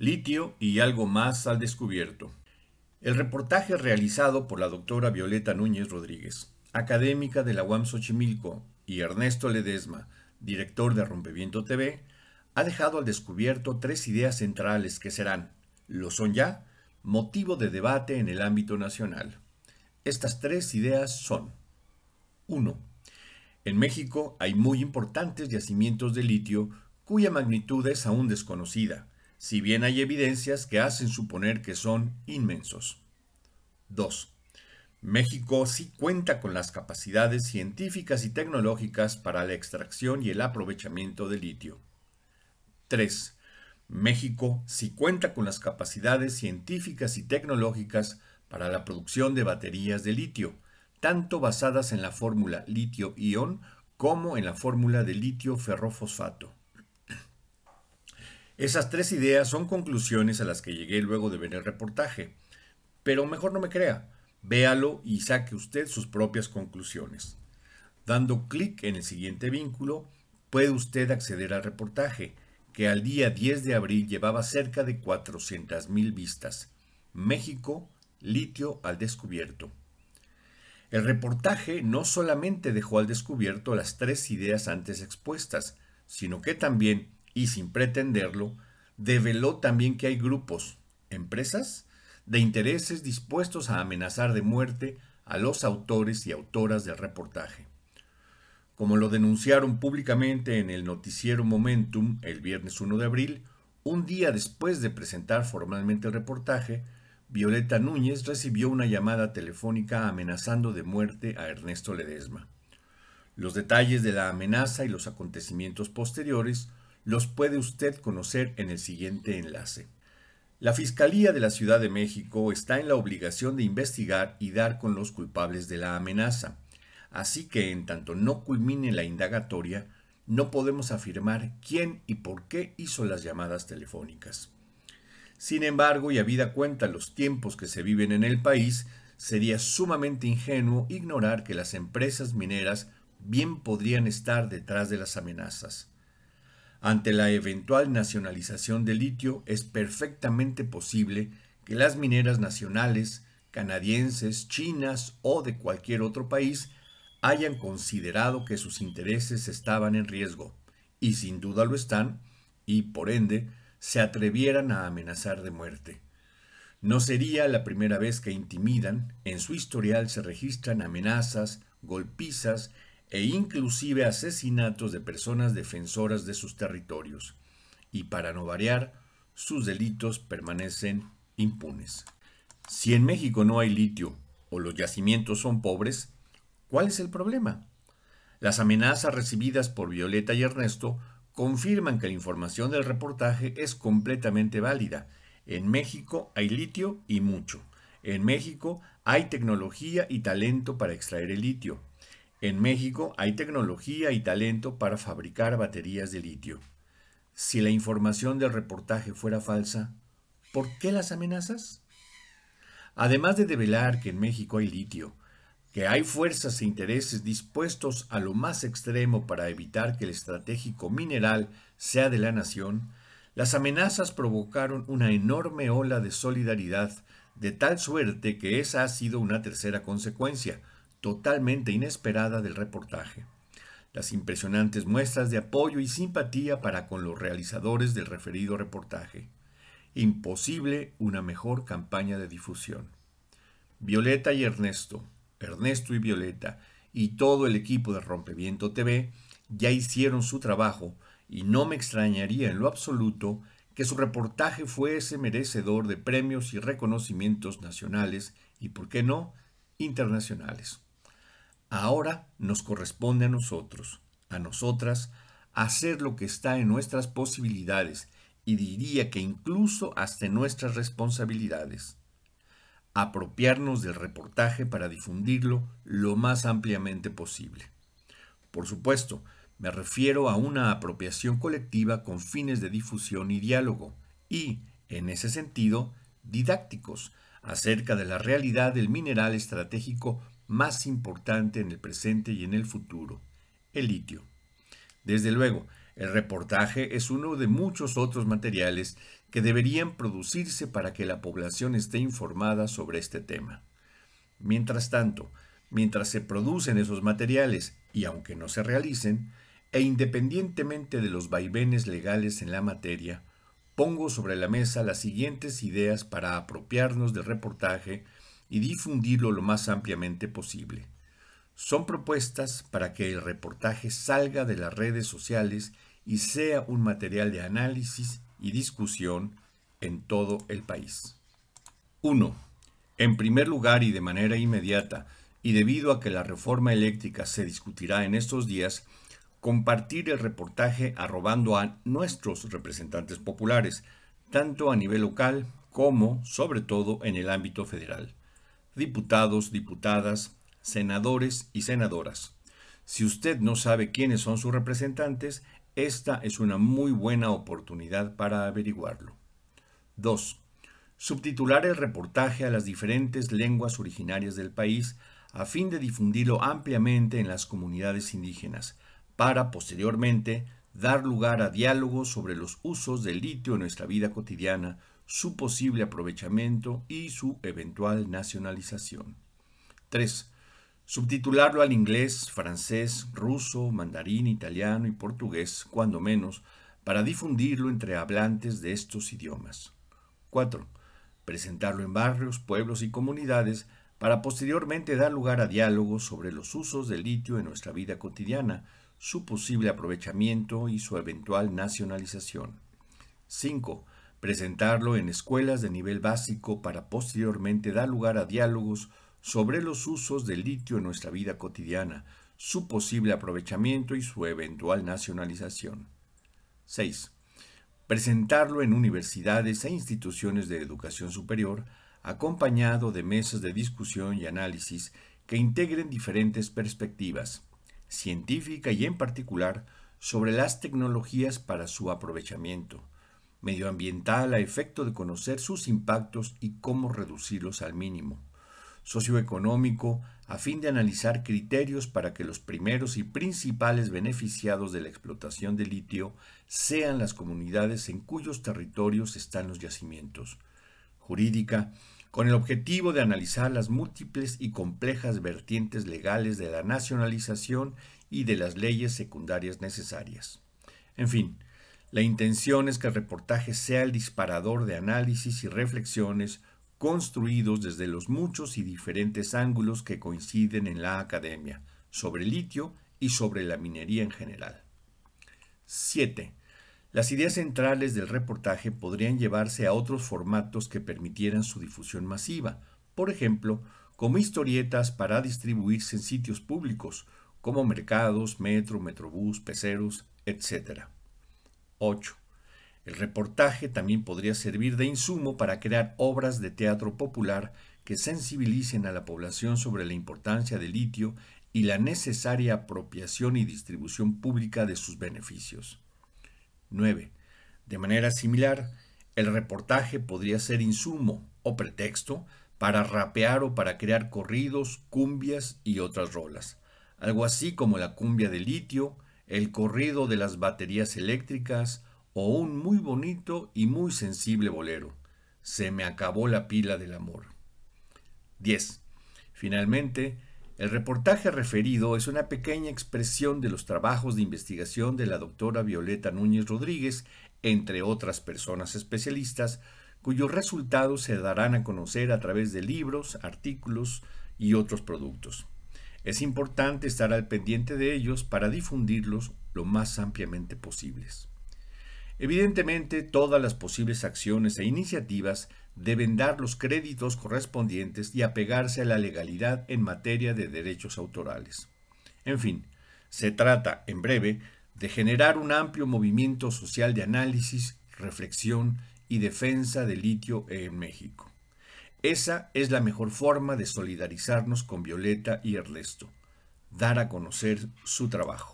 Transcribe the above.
Litio y algo más al descubierto. El reportaje realizado por la doctora Violeta Núñez Rodríguez, académica de la UAM Xochimilco, y Ernesto Ledesma, director de Rompeviento TV, ha dejado al descubierto tres ideas centrales que serán, lo son ya, motivo de debate en el ámbito nacional. Estas tres ideas son: 1. En México hay muy importantes yacimientos de litio cuya magnitud es aún desconocida, si bien hay evidencias que hacen suponer que son inmensos. 2. México sí cuenta con las capacidades científicas y tecnológicas para la extracción y el aprovechamiento de litio. 3. México sí cuenta con las capacidades científicas y tecnológicas para la producción de baterías de litio, tanto basadas en la fórmula litio-ion como en la fórmula de litio ferrofosfato. Esas tres ideas son conclusiones a las que llegué luego de ver el reportaje, pero mejor no me crea, véalo y saque usted sus propias conclusiones. Dando clic en el siguiente vínculo, puede usted acceder al reportaje, que al día 10 de abril llevaba cerca de 400,000 vistas. México, litio al descubierto. El reportaje no solamente dejó al descubierto las tres ideas antes expuestas, sino que también, y sin pretenderlo, develó también que hay grupos, empresas, de intereses dispuestos a amenazar de muerte a los autores y autoras del reportaje. Como lo denunciaron públicamente en el noticiero Momentum el viernes 1 de abril, un día después de presentar formalmente el reportaje, Violeta Núñez recibió una llamada telefónica amenazando de muerte a Ernesto Ledesma. Los detalles de la amenaza y los acontecimientos posteriores los puede usted conocer en el siguiente enlace. La Fiscalía de la Ciudad de México está en la obligación de investigar y dar con los culpables de la amenaza. Así que en tanto no culmine la indagatoria, no podemos afirmar quién y por qué hizo las llamadas telefónicas. Sin embargo, y habida cuenta los tiempos que se viven en el país, sería sumamente ingenuo ignorar que las empresas mineras bien podrían estar detrás de las amenazas. Ante la eventual nacionalización del litio, es perfectamente posible que las mineras nacionales, canadienses, chinas o de cualquier otro país hayan considerado que sus intereses estaban en riesgo, y sin duda lo están, y por ende se atrevieran a amenazar de muerte. No sería la primera vez que intimidan, en su historial se registran amenazas, golpizas e inclusive asesinatos de personas defensoras de sus territorios. Y para no variar, sus delitos permanecen impunes. Si en México no hay litio o los yacimientos son pobres, ¿cuál es el problema? Las amenazas recibidas por Violeta y Ernesto confirman que la información del reportaje es completamente válida. En México hay litio y mucho. En México hay tecnología y talento para extraer el litio. En México hay tecnología y talento para fabricar baterías de litio. Si la información del reportaje fuera falsa, ¿por qué las amenazas? Además de develar que en México hay litio, que hay fuerzas e intereses dispuestos a lo más extremo para evitar que el estratégico mineral sea de la nación, las amenazas provocaron una enorme ola de solidaridad, de tal suerte que esa ha sido una tercera consecuencia, totalmente inesperada del reportaje. Las impresionantes muestras de apoyo y simpatía para con los realizadores del referido reportaje. Imposible una mejor campaña de difusión. Violeta y Ernesto, Ernesto y Violeta, y todo el equipo de Rompeviento TV ya hicieron su trabajo y no me extrañaría en lo absoluto que su reportaje fuese merecedor de premios y reconocimientos nacionales y, por qué no, internacionales. Ahora nos corresponde a nosotros, a nosotras, hacer lo que está en nuestras posibilidades y diría que incluso hasta en nuestras responsabilidades. Apropiarnos del reportaje para difundirlo lo más ampliamente posible. Por supuesto, me refiero a una apropiación colectiva con fines de difusión y diálogo, y, en ese sentido, didácticos, acerca de la realidad del mineral estratégico más importante en el presente y en el futuro, el litio. Desde luego, El reportaje es uno de muchos otros materiales que deberían producirse para que la población esté informada sobre este tema. Mientras tanto, mientras se producen esos materiales y aunque no se realicen, e independientemente de los vaivenes legales en la materia, pongo sobre la mesa las siguientes ideas para apropiarnos del reportaje y difundirlo lo más ampliamente posible. Son propuestas para que el reportaje salga de las redes sociales y sea un material de análisis y discusión en todo el país. 1. En primer lugar y de manera inmediata, y debido a que la reforma eléctrica se discutirá en estos días, compartir el reportaje arrobando a nuestros representantes populares, tanto a nivel local como, sobre todo, en el ámbito federal. Diputados, diputadas, senadores y senadoras. Si usted no sabe quiénes son sus representantes, esta es una muy buena oportunidad para averiguarlo. 2. Subtitular el reportaje a las diferentes lenguas originarias del país a fin de difundirlo ampliamente en las comunidades indígenas, para posteriormente dar lugar a diálogos sobre los usos del litio en nuestra vida cotidiana, su posible aprovechamiento y su eventual nacionalización. 3. Subtitularlo al inglés, francés, ruso, mandarín, italiano y portugués, cuando menos, para difundirlo entre hablantes de estos idiomas. 4. Presentarlo en barrios, pueblos y comunidades para posteriormente dar lugar a diálogos sobre los usos del litio en nuestra vida cotidiana, su posible aprovechamiento y su eventual nacionalización. 5. Presentarlo en escuelas de nivel básico para posteriormente dar lugar a diálogos sobre los usos del litio en nuestra vida cotidiana, su posible aprovechamiento y su eventual nacionalización. 6. Presentarlo en universidades e instituciones de educación superior, acompañado de mesas de discusión y análisis que integren diferentes perspectivas, científica y en particular, sobre las tecnologías para su aprovechamiento, medioambiental a efecto de conocer sus impactos y cómo reducirlos al mínimo, socioeconómico a fin de analizar criterios para que los primeros y principales beneficiados de la explotación de litio sean las comunidades en cuyos territorios están los yacimientos, jurídica, con el objetivo de analizar las múltiples y complejas vertientes legales de la nacionalización y de las leyes secundarias necesarias. En fin, la intención es que el reportaje sea el disparador de análisis y reflexiones construidos desde los muchos y diferentes ángulos que coinciden en la academia, sobre el litio y sobre la minería en general. 7. Las ideas centrales del reportaje podrían llevarse a otros formatos que permitieran su difusión masiva, por ejemplo, como historietas para distribuirse en sitios públicos, como mercados, metro, metrobús, peceros, etc. 8. El reportaje también podría servir de insumo para crear obras de teatro popular que sensibilicen a la población sobre la importancia del litio y la necesaria apropiación y distribución pública de sus beneficios. 9. De manera similar, el reportaje podría ser insumo o pretexto para rapear o para crear corridos, cumbias y otras rolas, algo así como la cumbia de litio, el corrido de las baterías eléctricas o un muy bonito y muy sensible bolero, Se me acabó la pila del amor. 10. Finalmente, el reportaje referido es una pequeña expresión de los trabajos de investigación de la doctora Violeta Núñez Rodríguez, entre otras personas especialistas, cuyos resultados se darán a conocer a través de libros, artículos y otros productos. Es importante estar al pendiente de ellos para difundirlos lo más ampliamente posibles. Evidentemente, todas las posibles acciones e iniciativas deben dar los créditos correspondientes y apegarse a la legalidad en materia de derechos autorales. En fin, se trata, en breve, de generar un amplio movimiento social de análisis, reflexión y defensa del litio en México. Esa es la mejor forma de solidarizarnos con Violeta y Ernesto, dar a conocer su trabajo.